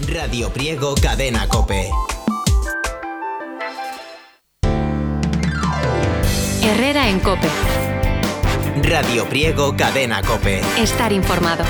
Radio Priego Cadena COPE. Herrera en COPE. Radio Priego Cadena COPE. Estar informado.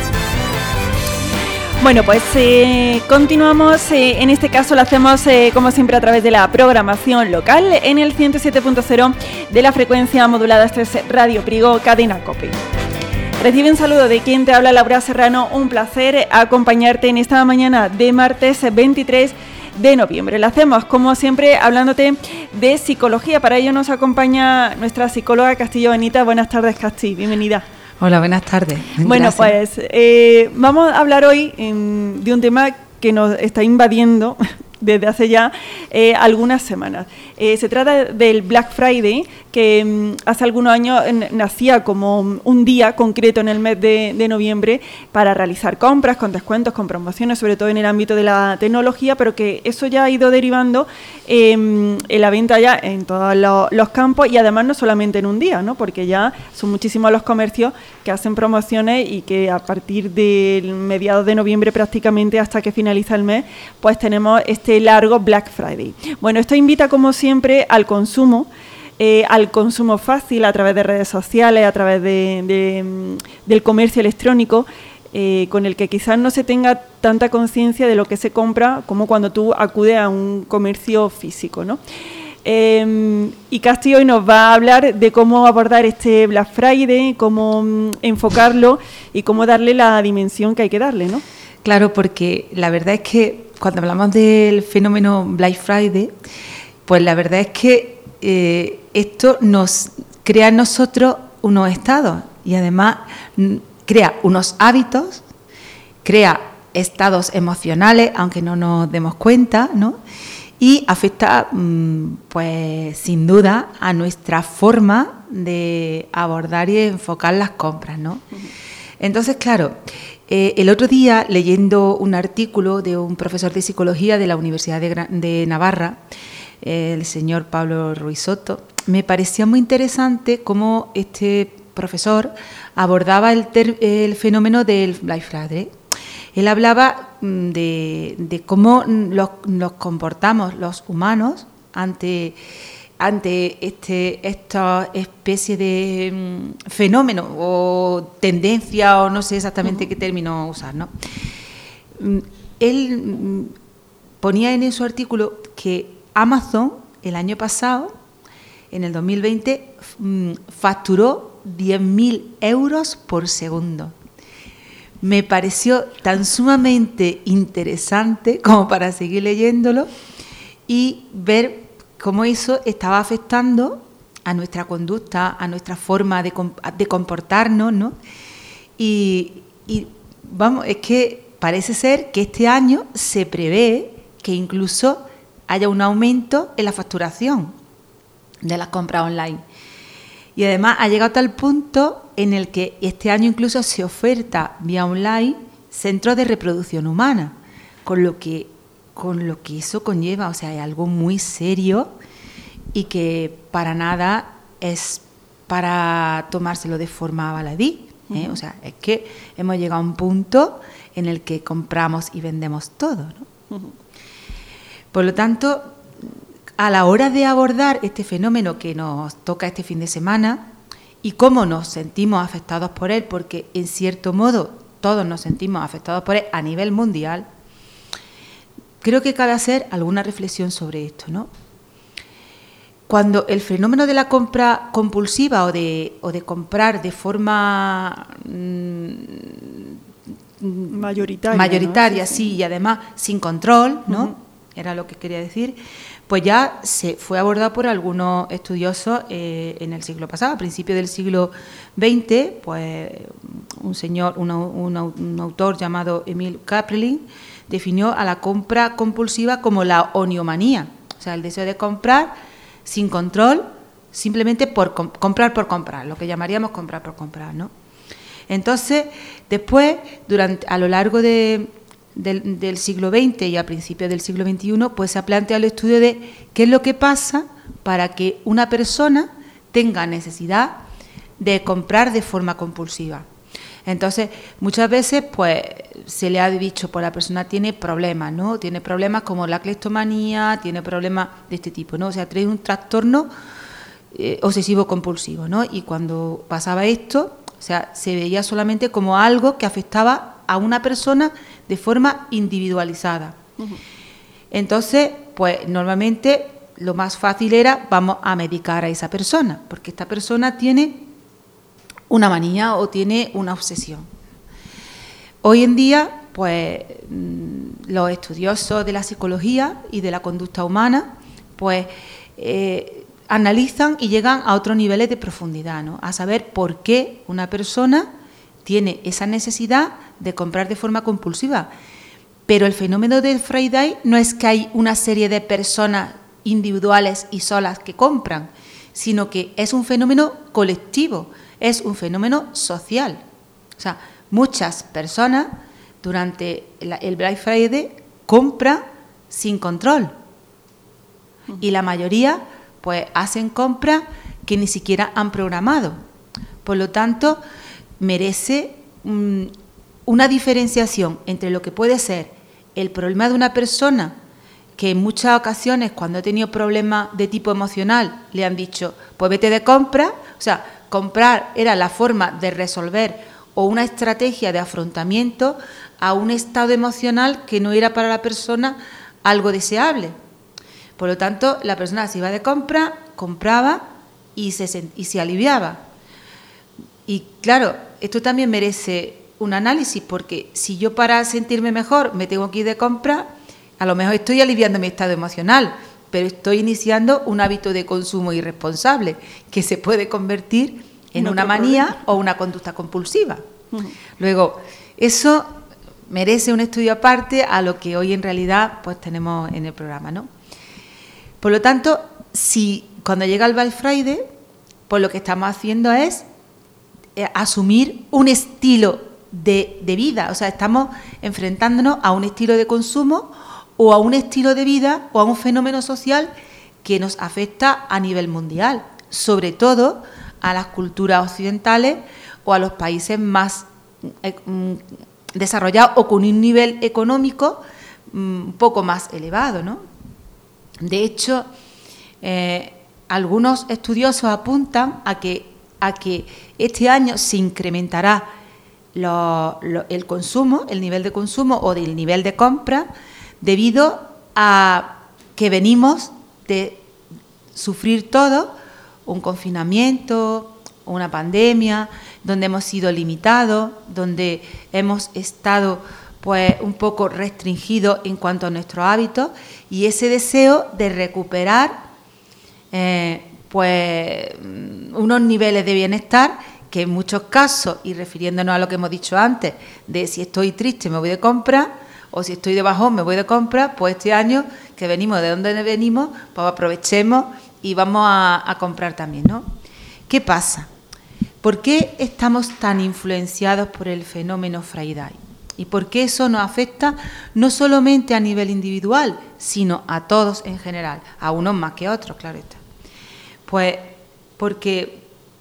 Bueno, pues continuamos. En este caso lo hacemos, como siempre, a través de la programación local en el 107.0 de la frecuencia modulada. Esto es Radio Priego Cadena COPE. Recibe un saludo de quien te habla, Laura Serrano. Un placer acompañarte en esta mañana de martes 23 de noviembre. Lo hacemos, como siempre, hablándote de psicología. Para ello nos acompaña nuestra psicóloga Castillo Benita. Buenas tardes, Casti, bienvenida. Hola, buenas tardes. Bueno, gracias. Pues vamos a hablar hoy de un tema que nos está invadiendo desde hace ya algunas semanas. Se trata del Black Friday, que hace algunos años nacía como un día concreto en el mes de noviembre para realizar compras con descuentos, con promociones, sobre todo en el ámbito de la tecnología, pero que eso ya ha ido derivando en la venta ya en todos los campos, y además no solamente en un día, ¿no? Porque ya son muchísimos los comercios que hacen promociones y que a partir del mediados de noviembre prácticamente hasta que finaliza el mes, pues tenemos este largo Black Friday. Bueno, esto invita como siempre al consumo fácil a través de redes sociales, a través del comercio electrónico, con el que quizás no se tenga tanta conciencia de lo que se compra como cuando tú acudes a un comercio físico, ¿no? Y Casti hoy nos va a hablar de cómo abordar este Black Friday, cómo enfocarlo y cómo darle la dimensión que hay que darle, ¿no? Claro, porque la verdad es que cuando hablamos del fenómeno Black Friday, pues la verdad es que esto nos crea en nosotros unos estados y además crea unos hábitos, crea estados emocionales, aunque no nos demos cuenta, ¿no? Y afecta, pues sin duda, a nuestra forma de abordar y enfocar las compras, ¿no? Entonces, claro, el otro día, leyendo un artículo de un profesor de psicología de la Universidad de Navarra, el señor Pablo Ruiz Soto, me parecía muy interesante cómo este profesor abordaba el fenómeno del Black Friday. Él hablaba de cómo nos comportamos los humanos ante esta especie de fenómeno o tendencia, o no sé exactamente qué término usar, ¿no? Él ponía en su artículo que Amazon el año pasado, en el 2020, facturó 10.000 euros por segundo. Me pareció tan sumamente interesante como para seguir leyéndolo y ver cómo eso estaba afectando a nuestra conducta, a nuestra forma de comportarnos, ¿no? Y vamos, es que parece ser que este año se prevé que incluso haya un aumento en la facturación de las compras online. Y además ha llegado a tal punto en el que este año incluso se oferta vía online centros de reproducción humana, con lo que eso conlleva. O sea, es algo muy serio y que para nada es para tomárselo de forma baladí, ¿eh? O sea, es que hemos llegado a un punto en el que compramos y vendemos todo, ¿no? Por lo tanto, a la hora de abordar este fenómeno que nos toca este fin de semana y cómo nos sentimos afectados por él, porque en cierto modo todos nos sentimos afectados por él a nivel mundial, creo que cabe hacer alguna reflexión sobre esto, ¿no? Cuando el fenómeno de la compra compulsiva o de comprar de forma mayoritaria, ¿no? Sí, y además sin control, ¿no? Era lo que quería decir. Pues ya se fue abordado por algunos estudiosos en el siglo pasado, a principios del siglo XX, pues un autor llamado Emil Kraepelin definió a la compra compulsiva como la oniomanía, o sea, el deseo de comprar sin control, simplemente por comprar por comprar, lo que llamaríamos comprar por comprar, ¿no? Entonces, después, a lo largo del siglo XX y a principios del siglo XXI, pues se ha planteado el estudio de qué es lo que pasa para que una persona tenga necesidad de comprar de forma compulsiva. Entonces, muchas veces, pues, se le ha dicho, pues la persona tiene problemas, ¿no? Tiene problemas como la cleptomanía, tiene problemas de este tipo, ¿no? O sea, trae un trastorno obsesivo-compulsivo, ¿no? Y cuando pasaba esto, o sea, se veía solamente como algo que afectaba a una persona de forma individualizada. Uh-huh. Entonces, pues, normalmente lo más fácil era, vamos a medicar a esa persona, porque esta persona tiene una manía o tiene una obsesión. Hoy en día, pues, los estudiosos de la psicología y de la conducta humana, pues, analizan y llegan a otros niveles de profundidad, ¿no? A saber por qué una persona tiene esa necesidad de comprar de forma compulsiva. Pero el fenómeno del Friday no es que hay una serie de personas individuales y solas que compran, sino que es un fenómeno colectivo, es un fenómeno social. O sea, muchas personas durante el Black Friday compran sin control. Y la mayoría, pues, hacen compras que ni siquiera han programado. Por lo tanto, merece una diferenciación entre lo que puede ser el problema de una persona que en muchas ocasiones, cuando ha tenido problemas de tipo emocional, le han dicho, pues vete de compra. O sea, comprar era la forma de resolver o una estrategia de afrontamiento a un estado emocional que no era para la persona algo deseable. Por lo tanto, la persona se iba de compra, compraba y se aliviaba. Y claro, esto también merece un análisis, porque si yo para sentirme mejor me tengo que ir de compra, a lo mejor estoy aliviando mi estado emocional, pero estoy iniciando un hábito de consumo irresponsable que se puede convertir en una manía o una conducta compulsiva. Uh-huh. Luego, eso merece un estudio aparte a lo que hoy en realidad pues tenemos en el programa, ¿no? Por lo tanto, si cuando llega el Black Friday, pues lo que estamos haciendo es asumir un estilo de vida, o sea, estamos enfrentándonos a un estilo de consumo o a un estilo de vida o a un fenómeno social que nos afecta a nivel mundial, sobre todo a las culturas occidentales o a los países más desarrollados o con un nivel económico un poco más elevado, ¿no? De hecho, algunos estudiosos apuntan a que este año se incrementará el consumo, el nivel de consumo o del nivel de compra, debido a que venimos de sufrir todo un confinamiento, una pandemia, donde hemos sido limitados, donde hemos estado pues un poco restringidos en cuanto a nuestros hábitos, y ese deseo de recuperar pues unos niveles de bienestar que en muchos casos, y refiriéndonos a lo que hemos dicho antes, de si estoy triste me voy de compra, o si estoy de bajón me voy de compra, pues este año que venimos de donde venimos, pues aprovechemos y vamos a comprar también, ¿no? ¿Qué pasa? ¿Por qué estamos tan influenciados por el fenómeno Friday? ¿Y por qué eso nos afecta no solamente a nivel individual, sino a todos en general? A unos más que a otros, claro está. Pues porque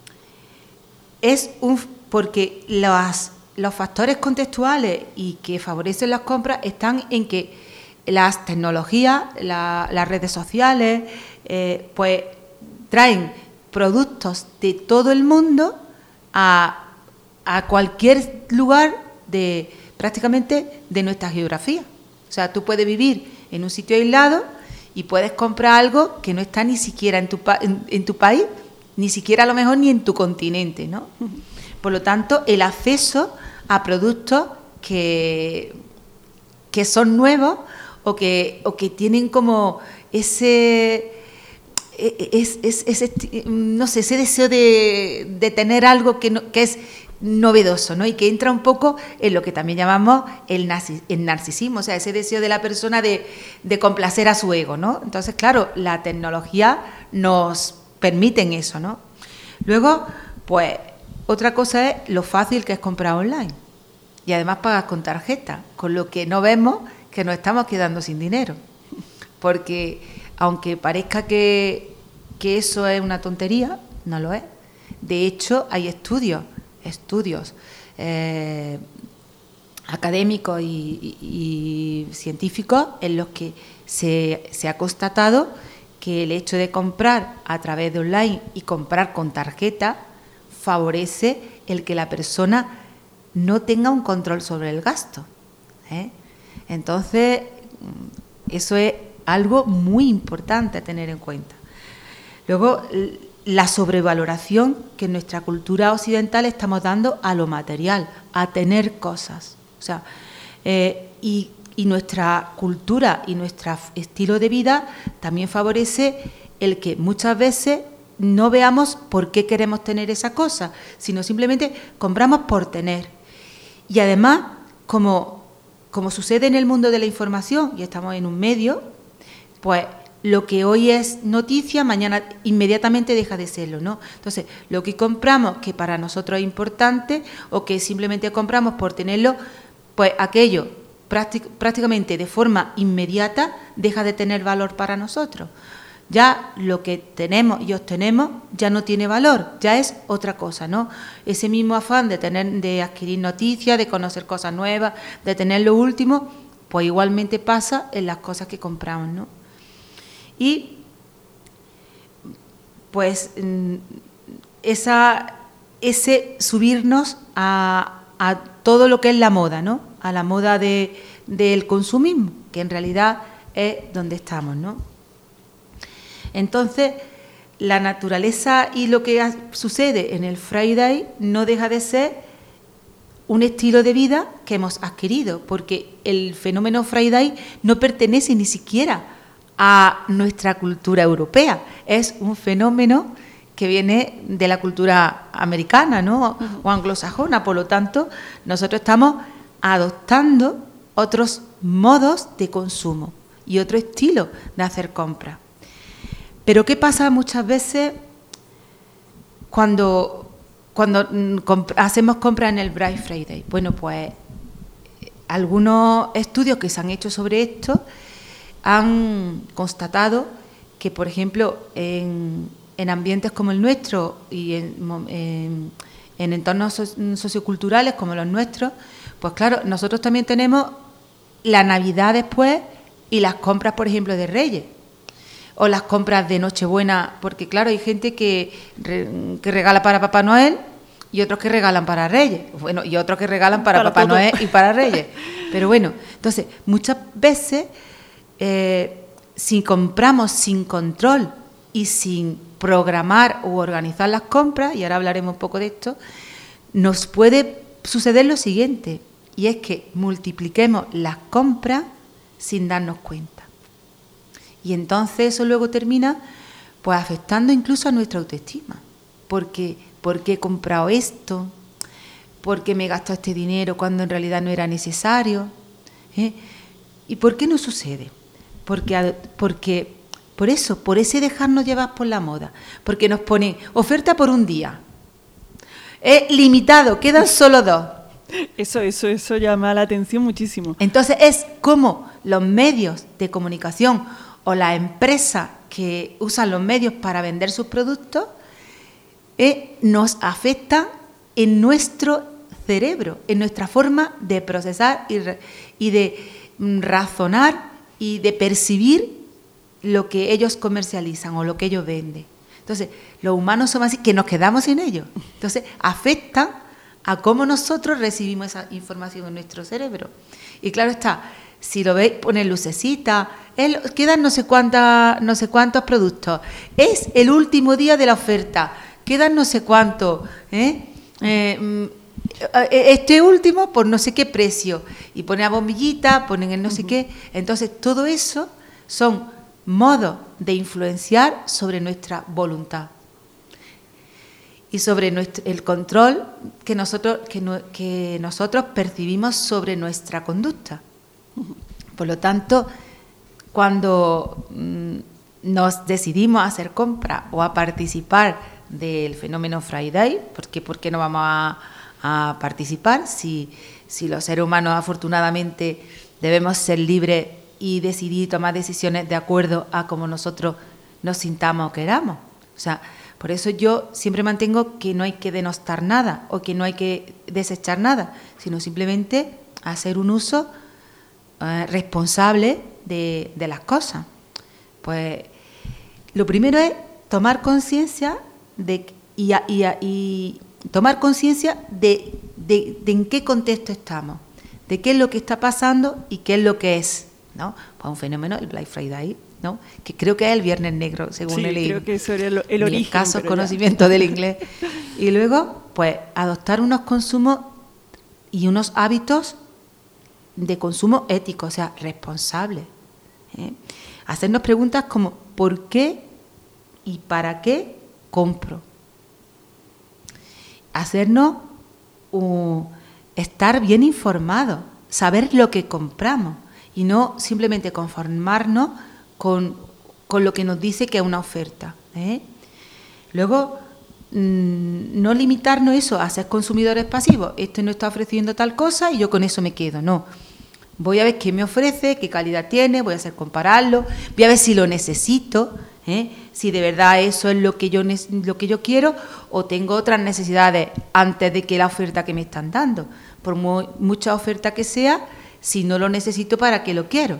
los factores contextuales y que favorecen las compras están en que las tecnologías, las redes sociales, pues traen productos de todo el mundo a cualquier lugar prácticamente de nuestra geografía. O sea, tú puedes vivir en un sitio aislado y puedes comprar algo que no está ni siquiera en tu país, ni siquiera a lo mejor ni en tu continente, ¿no? Por lo tanto, el acceso a productos que son nuevos o que tienen como ese deseo de tener algo que es novedoso, ¿no? Y que entra un poco en lo que también llamamos el narcisismo, o sea, ese deseo de la persona de complacer a su ego, ¿no? Entonces, claro, la tecnología nos permite eso, ¿no? Luego, pues, otra cosa es lo fácil que es comprar online. Y además pagas con tarjeta, con lo que no vemos que nos estamos quedando sin dinero. Porque aunque parezca que eso es una tontería, no lo es. De hecho, hay estudios académicos y científicos en los que se ha constatado que el hecho de comprar a través de online y comprar con tarjeta favorece el que la persona no tenga un control sobre el gasto. Entonces, eso es algo muy importante a tener en cuenta. Luego, la sobrevaloración que en nuestra cultura occidental estamos dando a lo material, a tener cosas. O sea, y nuestra cultura y nuestro estilo de vida también favorece el que muchas veces no veamos por qué queremos tener esa cosa, sino simplemente compramos por tener. Y además, como sucede en el mundo de la información y estamos en un medio, pues lo que hoy es noticia, mañana inmediatamente deja de serlo, ¿no? Entonces, lo que compramos que para nosotros es importante o que simplemente compramos por tenerlo, pues aquello prácticamente de forma inmediata deja de tener valor para nosotros. Ya lo que tenemos y obtenemos ya no tiene valor, ya es otra cosa, ¿no? Ese mismo afán de adquirir noticias, de conocer cosas nuevas, de tener lo último, pues igualmente pasa en las cosas que compramos, ¿no? Y pues ese subirnos a todo lo que es la moda, ¿no? A la moda del consumismo, que en realidad es donde estamos, ¿no? Entonces, la naturaleza y lo que sucede en el Friday no deja de ser un estilo de vida que hemos adquirido, porque el fenómeno Friday no pertenece ni siquiera a nuestra cultura europea, es un fenómeno que viene de la cultura americana, ¿no? O anglosajona. Por lo tanto, nosotros estamos adoptando otros modos de consumo y otro estilo de hacer compras. Pero ¿qué pasa muchas veces cuando hacemos compras en el Black Friday? Bueno, pues algunos estudios que se han hecho sobre esto han constatado que, por ejemplo, en ambientes como el nuestro y en entornos socioculturales como los nuestros, pues claro, nosotros también tenemos la Navidad después y las compras, por ejemplo, de Reyes. O las compras de Nochebuena, porque claro, hay gente que regala para Papá Noel y otros que regalan para Reyes. Bueno, y otros que regalan para Papá Noel y para Reyes. Pero bueno, entonces, muchas veces, si compramos sin control y sin programar u organizar las compras, y ahora hablaremos un poco de esto, nos puede suceder lo siguiente, y es que multipliquemos las compras sin darnos cuenta. Y entonces eso luego termina pues afectando incluso a nuestra autoestima. Porque ¿por qué he comprado esto? ¿Por qué me he gastado este dinero cuando en realidad no era necesario? ¿Y por qué no sucede? Porque por ese dejarnos llevar por la moda. Porque nos pone oferta por un día. Es limitado, quedan solo 2. Eso llama la atención muchísimo. Entonces es como los medios de comunicación o las empresas que usan los medios para vender sus productos nos afectan en nuestro cerebro, en nuestra forma de procesar y de razonar y de percibir lo que ellos comercializan o lo que ellos venden. Entonces, los humanos somos así, que nos quedamos sin ellos. Entonces, afectan a cómo nosotros recibimos esa información en nuestro cerebro. Y claro está, si lo veis, ponen lucecita, quedan no sé cuántos productos. Es el último día de la oferta, quedan no sé cuántos. Este último por no sé qué precio. Y ponen a bombillita, ponen el no sé qué. Entonces, todo eso son modos de influenciar sobre nuestra voluntad y sobre el control que nosotros percibimos sobre nuestra conducta. Por lo tanto, cuando nos decidimos a hacer compras o a participar del fenómeno Friday, ¿por qué no vamos a participar? Si los seres humanos afortunadamente debemos ser libres y decidir tomar decisiones de acuerdo a cómo nosotros nos sintamos o queramos. O sea, Por eso yo siempre mantengo que no hay que denostar nada o que no hay que desechar nada, sino simplemente hacer un uso responsable de las cosas. Pues lo primero es tomar conciencia tomar conciencia de en qué contexto estamos, de qué es lo que está pasando y qué es lo que es, ¿no? Pues un fenómeno, el Black Friday, ¿no? Que creo que es el Viernes Negro, según he leído. Creo que eso era el origen. Escasos conocimientos del inglés. Y luego, pues, adoptar unos consumos y unos hábitos de consumo ético, o sea, responsables. Hacernos preguntas como ¿por qué y para qué compro? Hacernos estar bien informados, saber lo que compramos y no simplemente conformarnos con lo que nos dice que es una oferta. Luego, no limitarnos eso a ser consumidores pasivos. Esto no está ofreciendo tal cosa y yo con eso me quedo. No. Voy a ver qué me ofrece, qué calidad tiene, voy a hacer compararlo, voy a ver si lo necesito, si de verdad eso es lo que yo quiero o tengo otras necesidades antes de que la oferta que me están dando. Por mucha oferta que sea, si no lo necesito, ¿para qué lo quiero?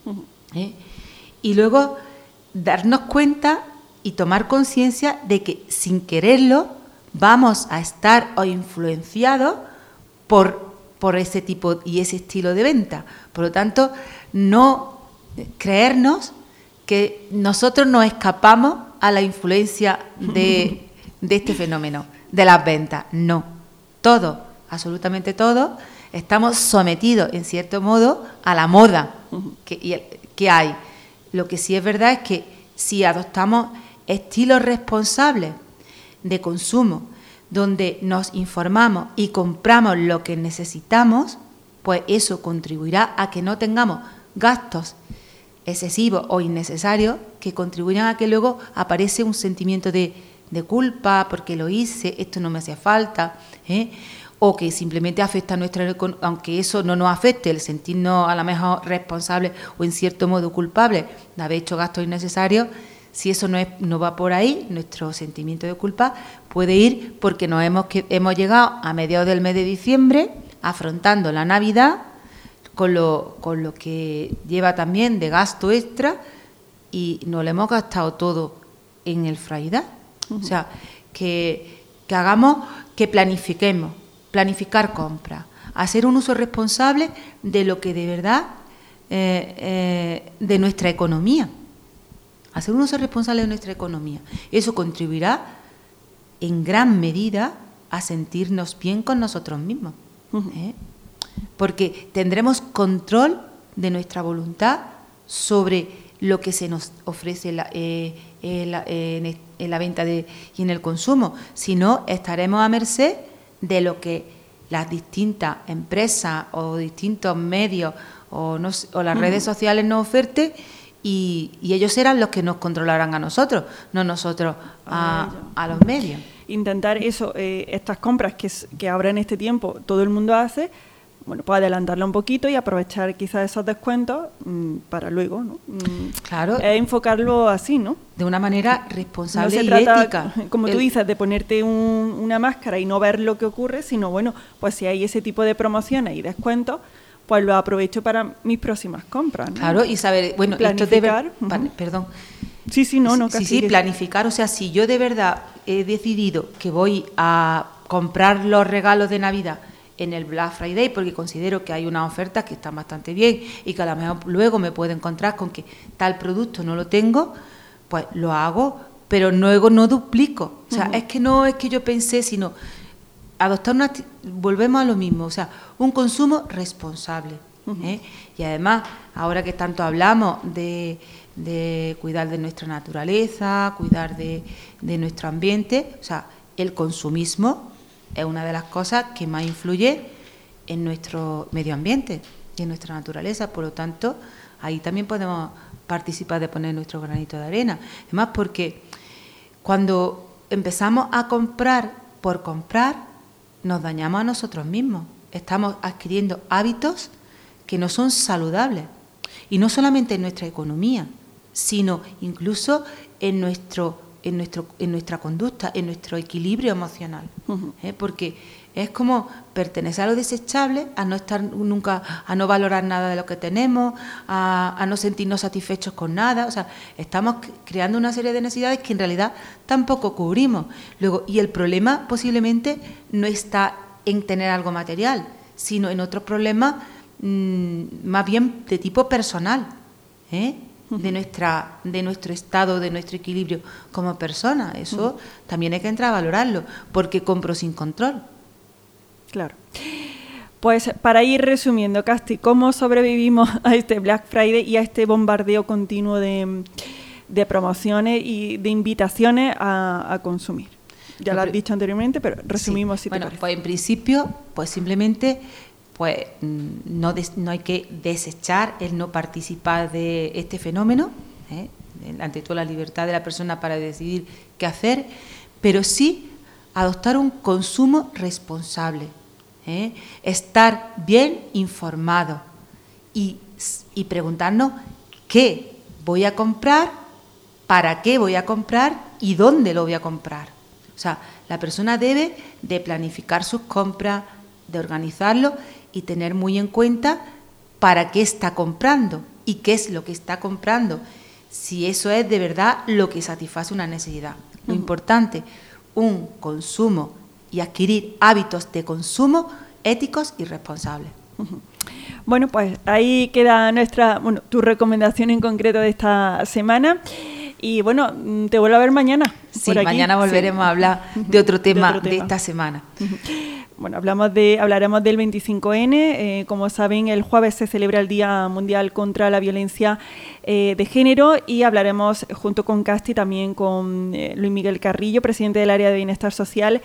Y luego darnos cuenta y tomar conciencia de que sin quererlo vamos a estar influenciados por ese tipo y ese estilo de venta. Por lo tanto, no creernos que nosotros nos escapamos a la influencia de este fenómeno, de las ventas. No, todos, absolutamente todos, estamos sometidos, en cierto modo, a la moda que hay. Lo que sí es verdad es que si adoptamos estilos responsables de consumo, donde nos informamos y compramos lo que necesitamos, pues eso contribuirá a que no tengamos gastos excesivos o innecesarios que contribuyan a que luego aparece un sentimiento de culpa porque lo hice, esto no me hacía falta, o que simplemente afecta a nuestra economía, aunque eso no nos afecte, el sentirnos a lo mejor responsables o en cierto modo culpables de haber hecho gastos innecesarios. Si eso no va por ahí, nuestro sentimiento de culpa puede ir porque hemos llegado a mediados del mes de diciembre afrontando la Navidad con lo que lleva también de gasto extra y nos lo hemos gastado todo en el Friday. O sea, que planificar compras, hacer un uso responsable de lo que de verdad de nuestra economía. Hacer un uso responsable de nuestra economía. Eso contribuirá en gran medida a sentirnos bien con nosotros mismos. Porque tendremos control de nuestra voluntad sobre lo que se nos ofrece en la venta y en el consumo. Si no, estaremos a merced de lo que las distintas empresas o distintos medios o las redes sociales nos oferten. Y ellos serán los que nos controlarán a nosotros, no nosotros a los medios. Intentar eso, estas compras que ahora en este tiempo todo el mundo hace, bueno, pues adelantarla un poquito y aprovechar quizás esos descuentos para luego, ¿no? Claro. Enfocarlo así, ¿no? De una manera responsable no se y trata, ética. Como tú dices, de ponerte una máscara y no ver lo que ocurre, sino bueno, pues si hay ese tipo de promociones y descuentos, pues lo aprovecho para mis próximas compras, ¿no? Claro, y saber, bueno, planificar. Esto perdón. Sí, planificar, o sea, si yo de verdad he decidido que voy a comprar los regalos de Navidad en el Black Friday porque considero que hay unas ofertas que están bastante bien y que a lo mejor luego me puedo encontrar con que tal producto no lo tengo, pues lo hago, pero luego no duplico. O sea, es que no es que yo pensé, sino adoptar volvemos a lo mismo, o sea, un consumo responsable. Y además, ahora que tanto hablamos de cuidar de nuestra naturaleza, cuidar de nuestro ambiente, o sea, el consumismo es una de las cosas que más influye en nuestro medio ambiente y en nuestra naturaleza. Por lo tanto, ahí también podemos participar de poner nuestro granito de arena. Además, porque cuando empezamos a comprar por comprar, nos dañamos a nosotros mismos. Estamos adquiriendo hábitos que no son saludables. Y no solamente en nuestra economía, sino incluso en nuestro en nuestra conducta, en nuestro equilibrio emocional. Porque es como pertenecer a lo desechable, a no estar nunca, a no valorar nada de lo que tenemos, a no sentirnos satisfechos con nada. O sea, estamos creando una serie de necesidades que en realidad tampoco cubrimos. Luego, y el problema posiblemente no está en tener algo material, sino en otros problemas más bien de tipo personal, de nuestro estado, de nuestro equilibrio como persona. Eso también hay que entrar a valorarlo, porque compro sin control. Claro. Pues para ir resumiendo, Casti, ¿cómo sobrevivimos a este Black Friday y a este bombardeo continuo de promociones y de invitaciones a consumir? Ya lo has dicho anteriormente, pero resumimos si te parece. Pues en principio, pues simplemente no hay que desechar el no participar de este fenómeno, ante todo la libertad de la persona para decidir qué hacer, pero sí adoptar un consumo responsable, estar bien informado y preguntarnos qué voy a comprar, para qué voy a comprar y dónde lo voy a comprar. O sea, la persona debe de planificar sus compras, de organizarlo y tener muy en cuenta para qué está comprando y qué es lo que está comprando, si eso es de verdad lo que satisface una necesidad. Lo importante, un consumo y adquirir hábitos de consumo éticos y responsables. Bueno, pues ahí queda tu recomendación en concreto de esta semana. Y bueno, te vuelvo a ver mañana. Sí, mañana volveremos a hablar de otro tema de esta semana. Bueno, hablaremos del 25N. Como saben, el jueves se celebra el Día Mundial contra la Violencia de Género y hablaremos junto con Casti también con Luis Miguel Carrillo, presidente del área de Bienestar Social,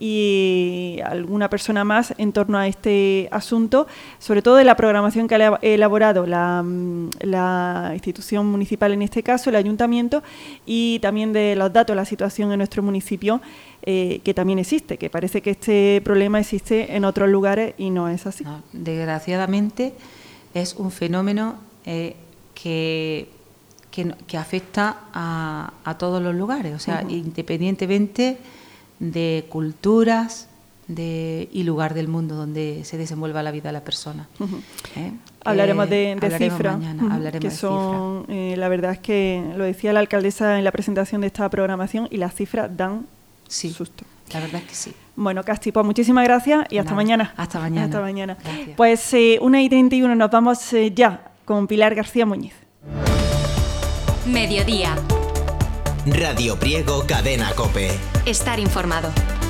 y alguna persona más en torno a este asunto, sobre todo de la programación que ha elaborado la institución municipal, en este caso el ayuntamiento, y también de los datos, la situación en nuestro municipio, que también existe, que parece que este problema existe en otros lugares y no es así. No, desgraciadamente es un fenómeno que afecta a todos los lugares, o sea, independientemente de culturas y lugar del mundo donde se desenvuelva la vida de la persona. Hablaremos de cifras, hablaremos que son, la verdad es que lo decía la alcaldesa en la presentación de esta programación y las cifras dan susto. La verdad es que sí. Bueno, Casti, pues muchísimas gracias y hasta mañana. Hasta mañana. Hasta mañana. Gracias. Pues 1:31 nos vamos ya con Pilar García Muñiz. Mediodía. Radio Priego, Cadena COPE. Estar informado.